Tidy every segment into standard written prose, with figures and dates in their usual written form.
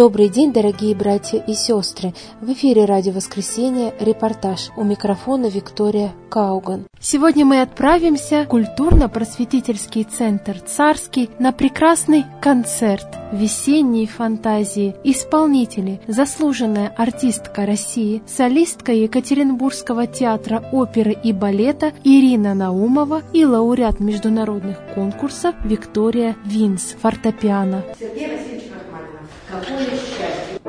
Добрый день, дорогие братья и сестры! В эфире «Радио Воскресенье», репортаж. У микрофона Виктория Кауган. Сегодня мы отправимся в культурно-просветительский центр «Царский» на прекрасный концерт «Весенние фантазии». Исполнители: заслуженная артистка России, солистка Екатеринбургского театра оперы и балета Ирина Наумова и лауреат международных конкурсов Виктория Винс, фортепиано. Сергей Васильевич Рахманинов. Какое счастье!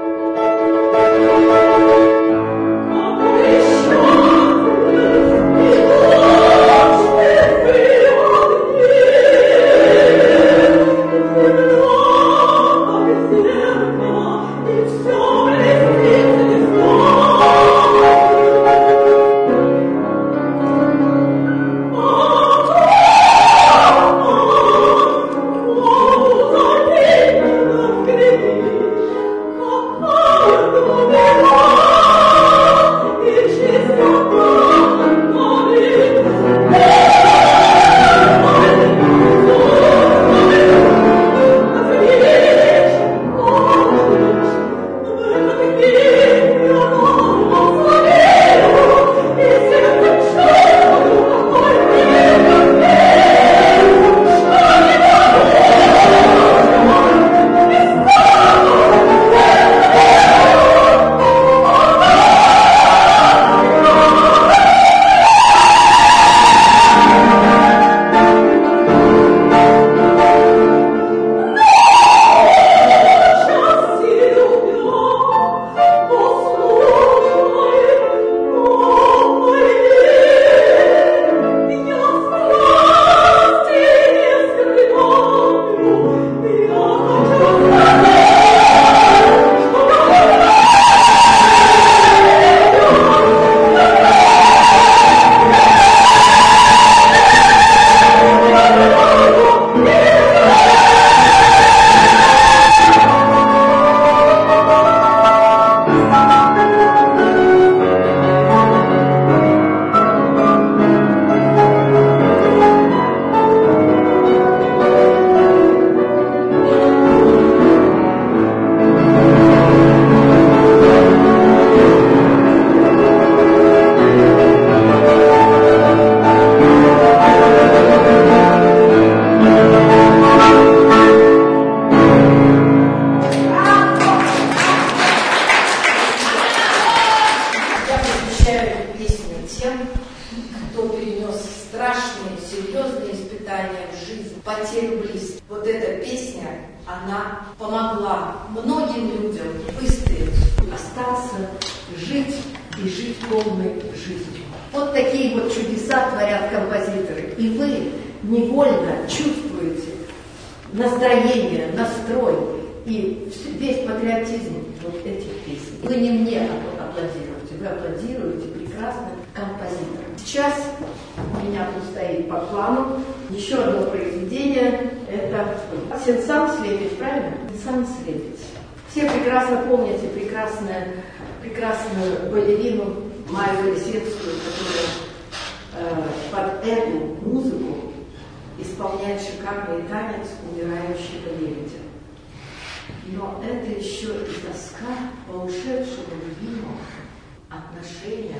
Сейчас у меня тут стоит по плану еще одно произведение. Это «Сен-Сан Слепец», правильно? «Сен-Сан Слепец». Все прекрасно помните прекрасную балерину Майю Лисецкую, которая под эту музыку исполняет шикарный танец умирающего лебедя. Но это еще и тоска по ушедшему любимому, отношения.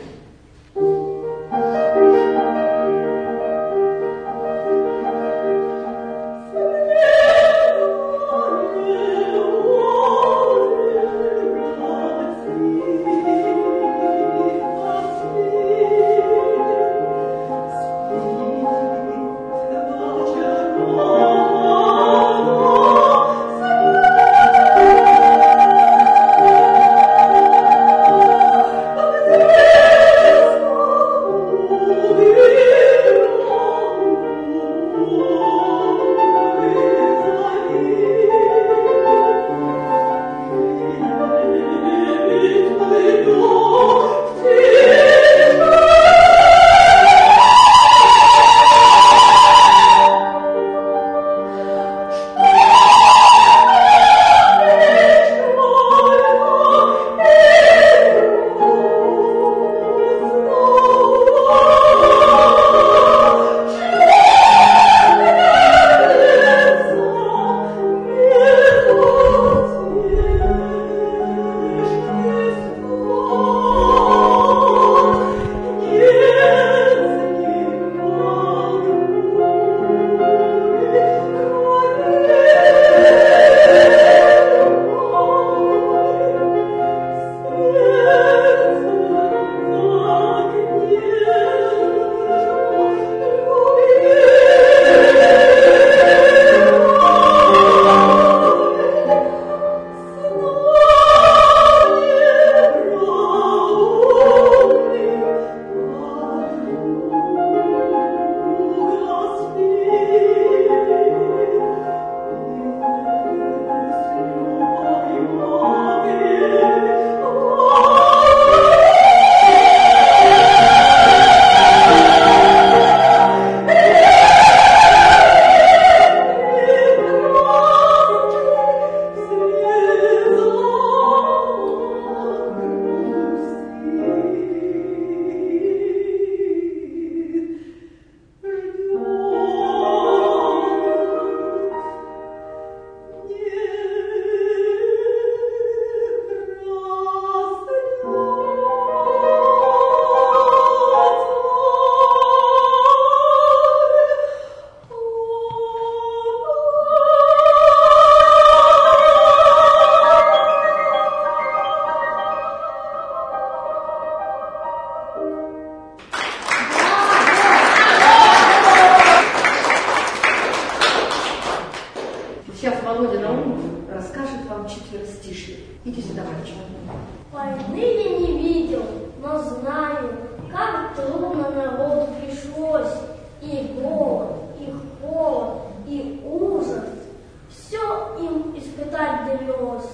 расскажет вам четверостишие. Иди сюда, мальчик. Войны я не видел, но знаю, как трудно народу пришлось. И голод, и холод, и ужас. Все им испытать довелось.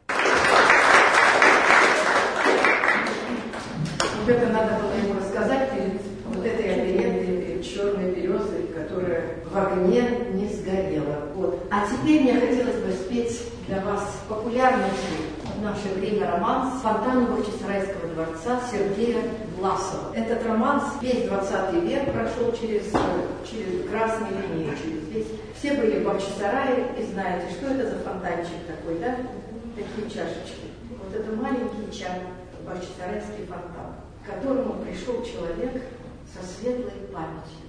Вот это надо было ему рассказать перед вот этой оперетой, перед черной березой, которая в огне не сгорела. Вот. А теперь мне хотелось бы спеть для вас популярнейший в наше время романс «Фонтаны Бахчисарайского дворца» Сергея Власова. Этот романс весь 20 век прошел через красные линии, через весь. Все были в Бахчисарае и знаете, что это за фонтанчик такой, да? Такие чашечки. Вот это маленький чан, Бахчисарайский фонтан, к которому пришел человек со светлой памятью.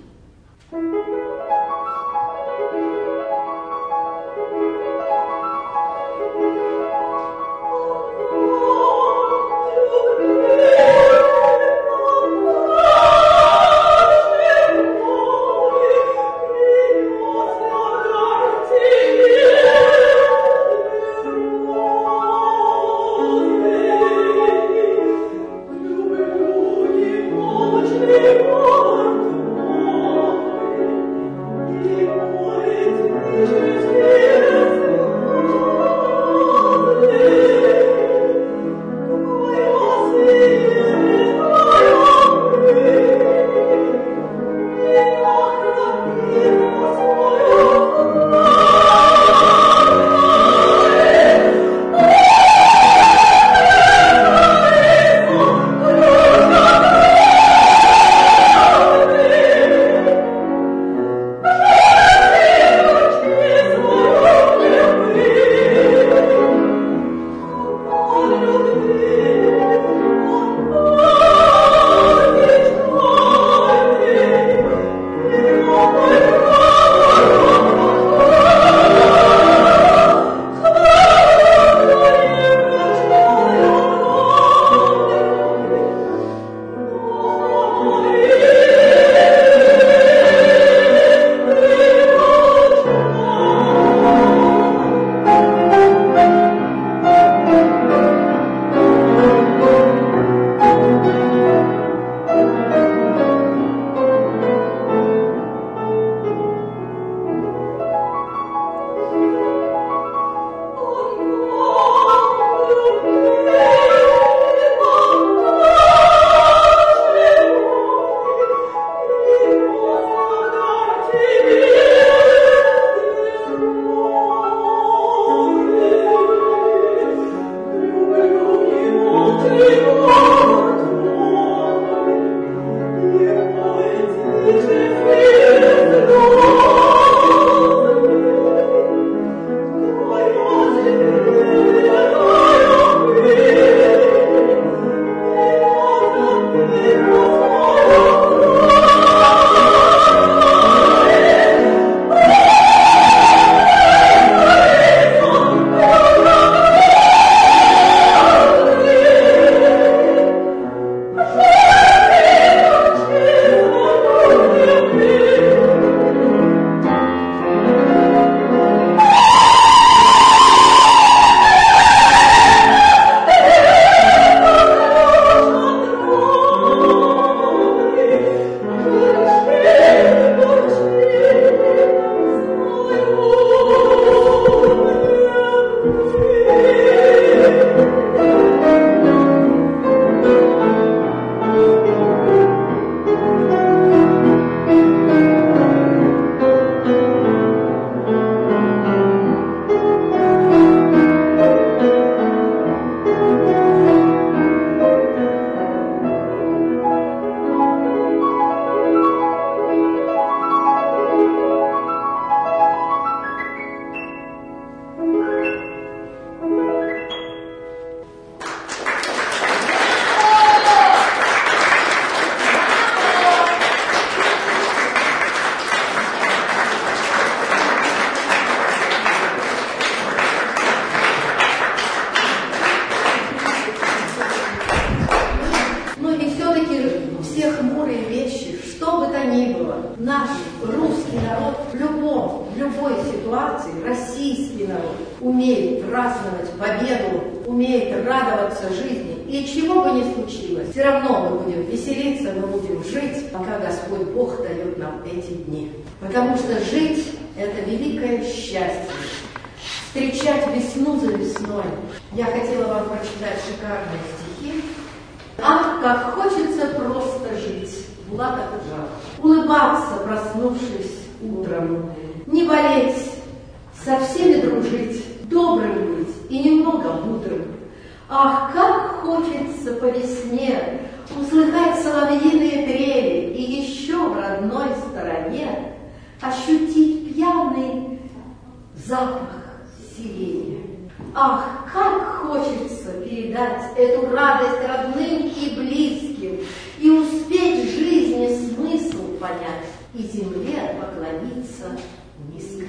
Наш русский народ в любой ситуации, российский народ, умеет праздновать победу, умеет радоваться жизни. И чего бы ни случилось, все равно мы будем веселиться, мы будем жить, пока Господь Бог дает нам эти дни. Потому что жить – это великое счастье. Встречать весну за весной. Я хотела вам прочитать шикарные стихи. «Ах, как хочется просто жить!» Булат Акуджава. Улыбаться, проснувшись утром, не болеть, со всеми дружить, добрым быть и немного мудрым. Ах, как хочется по весне услыхать соловьиные трели и еще в родной стороне ощутить пьяный запах сирени. Ах, как хочется передать эту радость родным и близким и успеть в жизни смысл понять и земле поклониться низко.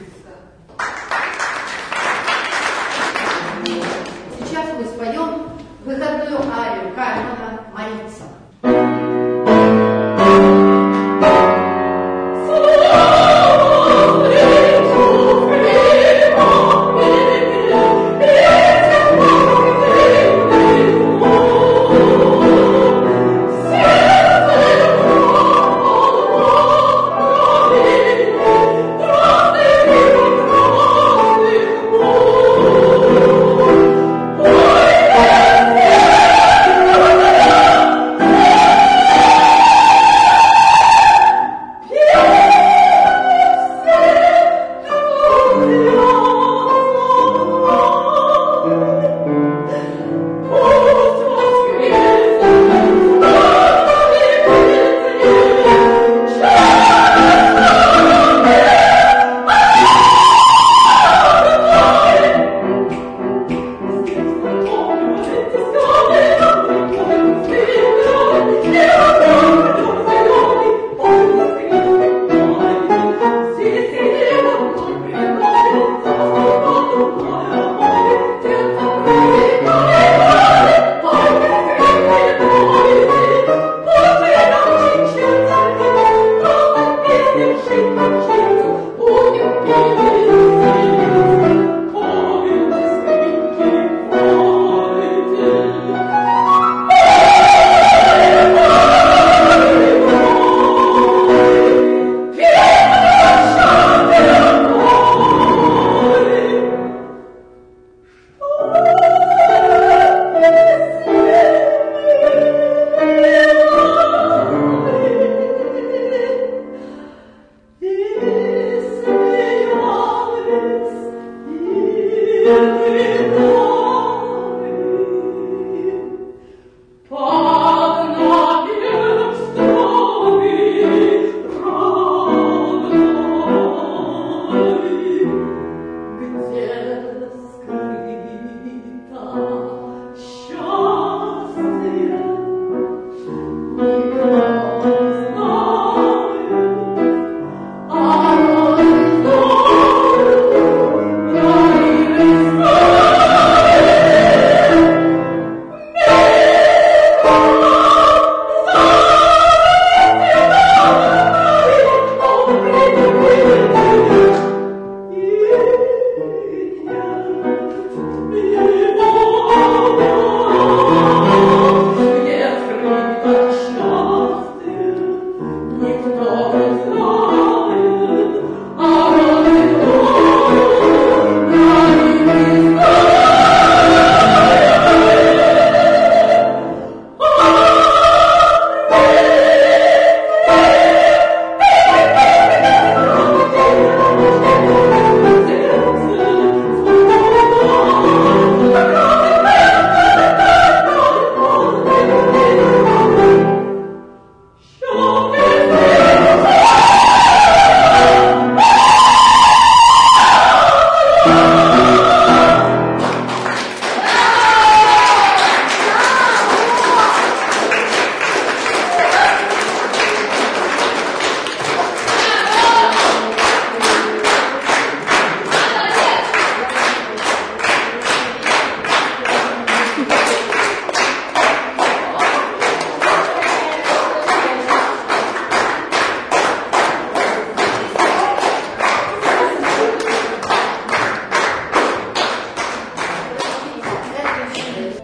Сейчас мы споем выходную арию Кальмана «Молиться».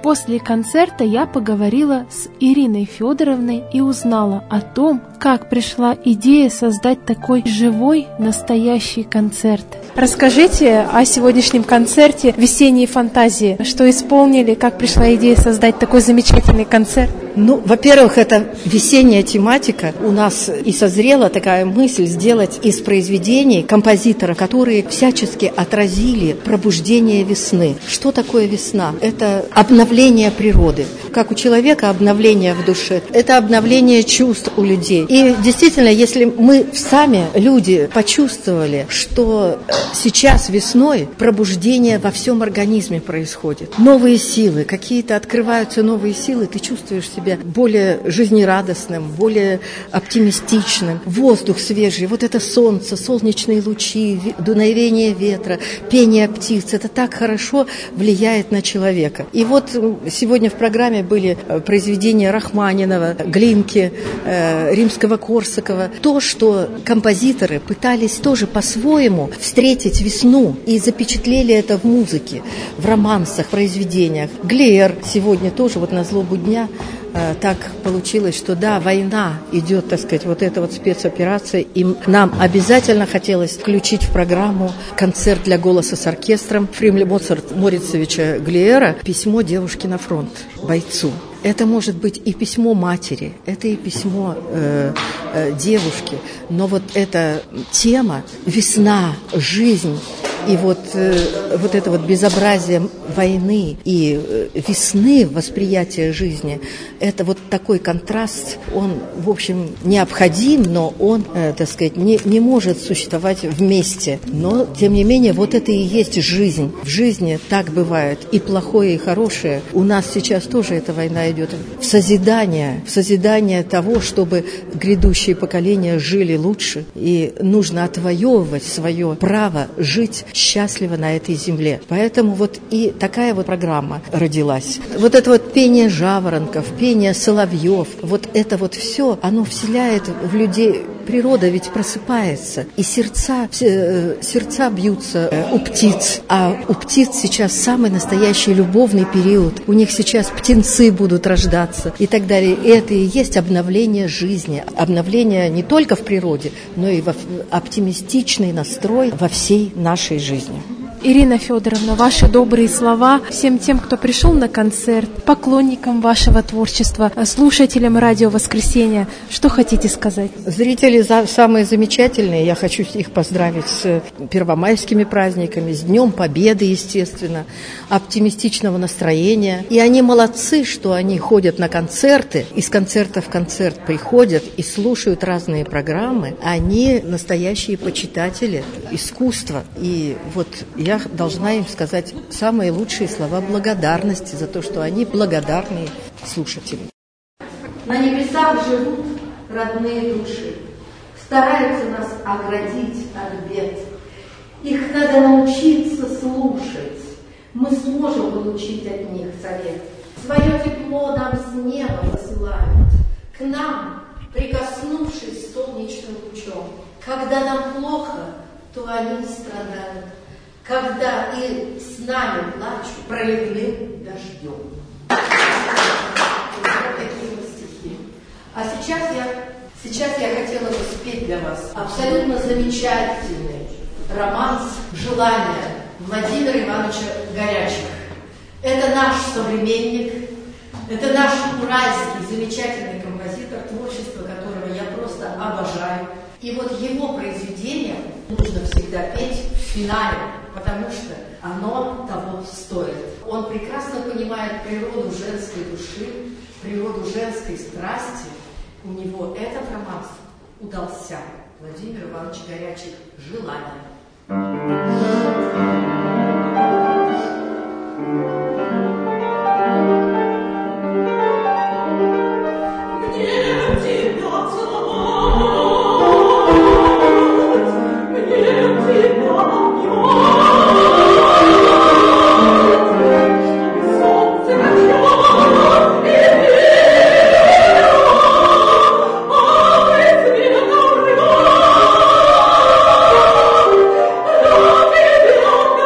После концерта я поговорила с Ириной Федоровной и узнала о том, как пришла идея создать такой живой, настоящий концерт. Расскажите о сегодняшнем концерте «Весенние фантазии». Что исполнили, как пришла идея создать такой замечательный концерт? Ну, во-первых, это весенняя тематика. У нас и созрела такая мысль сделать из произведений композиторов, которые всячески отразили пробуждение весны. Что такое весна? Это обновление природы. Как у человека обновление в душе, это обновление чувств у людей. И действительно, если мы сами, люди, почувствовали, что сейчас весной пробуждение во всем организме происходит, новые силы, какие-то открываются новые силы, ты чувствуешь себя более жизнерадостным, более оптимистичным, воздух свежий, вот это солнце, солнечные лучи, дуновение ветра, пение птиц, это так хорошо влияет на человека. И вот сегодня в программе были произведения Рахманинова, Глинки, Римского-Корсакова. То, что композиторы пытались тоже по-своему встретить весну и запечатлели это в музыке, в романсах, произведениях. Глеер сегодня тоже вот на злобу дня так получилось, что да, война идет, так сказать, вот эта вот спецоперация, и нам обязательно хотелось включить в программу концерт для голоса с оркестром Фримля Морицевича Глеера «Письмо девушки на фронт, бойцу». Это может быть и письмо матери, это и письмо девушки, но вот эта тема «Весна», «Жизнь», и вот это вот безобразие войны и весны, восприятие жизни, это вот такой контраст, он, в общем, необходим, но он, так сказать, не может существовать вместе. Но, тем не менее, вот это и есть жизнь. В жизни так бывает, и плохое, и хорошее. У нас сейчас тоже эта война идет в созидание того, чтобы грядущие поколения жили лучше, и нужно отвоевывать свое право жить счастливо на этой земле. Поэтому вот и такая вот программа родилась. Вот это вот пение жаворонков, пение соловьев, вот это вот все, оно вселяет в людей. Природа ведь просыпается, и сердца бьются у птиц. А у птиц сейчас самый настоящий любовный период. У них сейчас птенцы будут рождаться и так далее. И это и есть обновление жизни. Обновление не только в природе, но и оптимистичный настрой во всей нашей жизни. Ирина Федоровна, ваши добрые слова всем тем, кто пришел на концерт, поклонникам вашего творчества, слушателям радио «Воскресенье». Что хотите сказать? Зрители самые замечательные. Я хочу их поздравить с первомайскими праздниками, с Днем Победы, естественно, оптимистичного настроения. И они молодцы, что они ходят на концерты, из концерта в концерт приходят и слушают разные программы. Они настоящие почитатели искусства. И вот я должна им сказать самые лучшие слова благодарности за то, что они благодарные слушатели. На небесах живут родные души, стараются нас оградить от бед. Их надо научиться слушать, мы сможем получить от них совет. Свое тепло нам с неба посылают, к нам, прикоснувшись солнечным лучом. Когда нам плохо, то они страдают. Когда и с нами плачут проливным дождем. Вот такие вот стихи. А сейчас я хотела бы спеть для вас абсолютно замечательный романс «Желание» Владимира Ивановича Горячих. Это наш современник, это наш уральский замечательный композитор, творчество которого я просто обожаю. И вот его произведение нужно всегда петь в финале, потому что оно того стоит. Он прекрасно понимает природу женской души, природу женской страсти. У него этот романс удался. Владимир Иванович Горячих «Желание». Oh,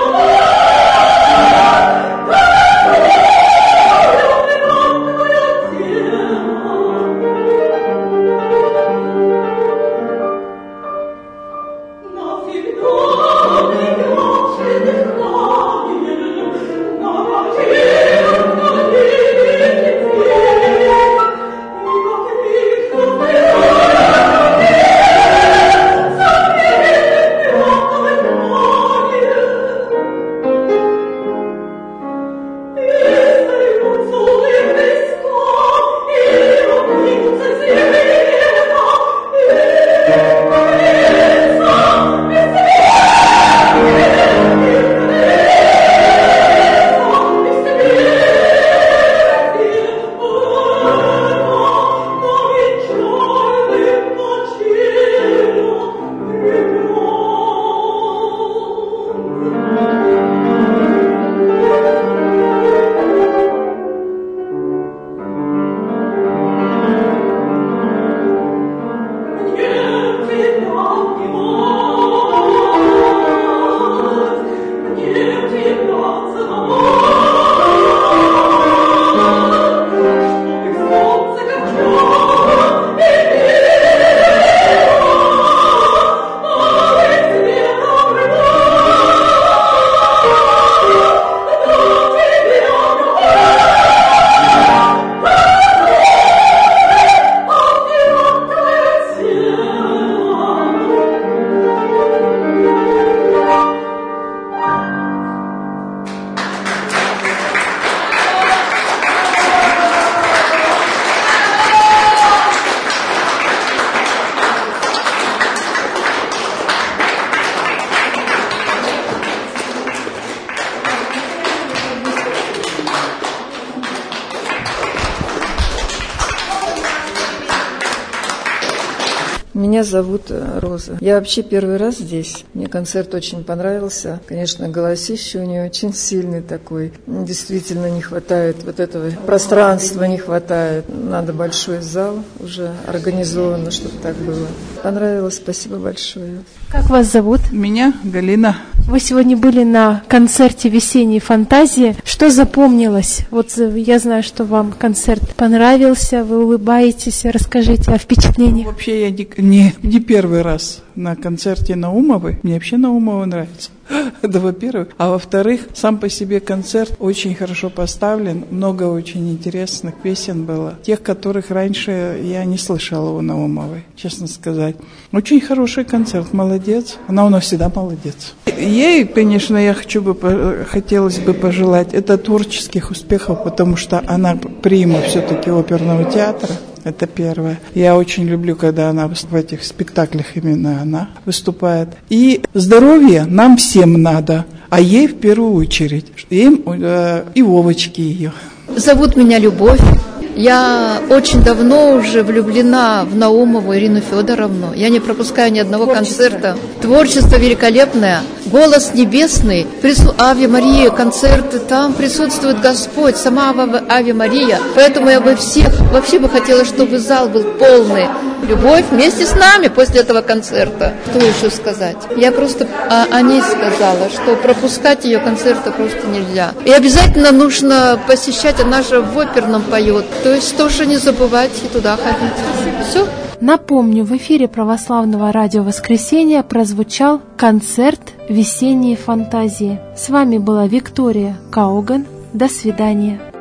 Меня зовут Роза. Я вообще первый раз здесь. Мне концерт очень понравился. Конечно, голосище у нее очень сильный такой. Действительно не хватает вот этого пространства, не хватает. Надо большой зал уже организовано, чтобы так было. Понравилось, спасибо большое. Как вас зовут? Меня Галина. Вы сегодня были на концерте «Весенней фантазии». Что запомнилось? Вот я знаю, что вам концерт понравился, вы улыбаетесь. Расскажите о впечатлениях. Вообще я не первый раз на концерте Наумовой. Мне вообще Наумова нравится. Это во-первых. А во-вторых, сам по себе концерт очень хорошо поставлен. Много очень интересных песен было. Тех, которых раньше я не слышала у Наумовой, честно сказать. Очень хороший концерт. Молодец. Она у нас всегда молодец. Ей, конечно, хотелось бы пожелать это творческих успехов, потому что она прима все-таки оперного театра. Это первое. Я очень люблю, когда она в этих спектаклях именно она выступает. И здоровье нам всем надо, а ей в первую очередь. И Вовочке ее. Зовут меня Любовь. Я очень давно уже влюблена в Наумову Ирину Федоровну. Я не пропускаю ни одного концерта. Творчество великолепное, голос небесный, Аве Мария, концерты, там присутствует Господь, сама Аве Мария. Поэтому я бы вообще бы хотела, чтобы зал был полный. Любовь вместе с нами после этого концерта. Что еще сказать? Я просто о ней сказала, что пропускать ее концерты просто нельзя. И обязательно нужно посещать, она же в оперном поет. То есть тоже не забывать и туда ходить. Все. Напомню, в эфире православного радио «Воскресенье» прозвучал концерт «Весенние фантазии». С вами была Виктория Кауган. До свидания.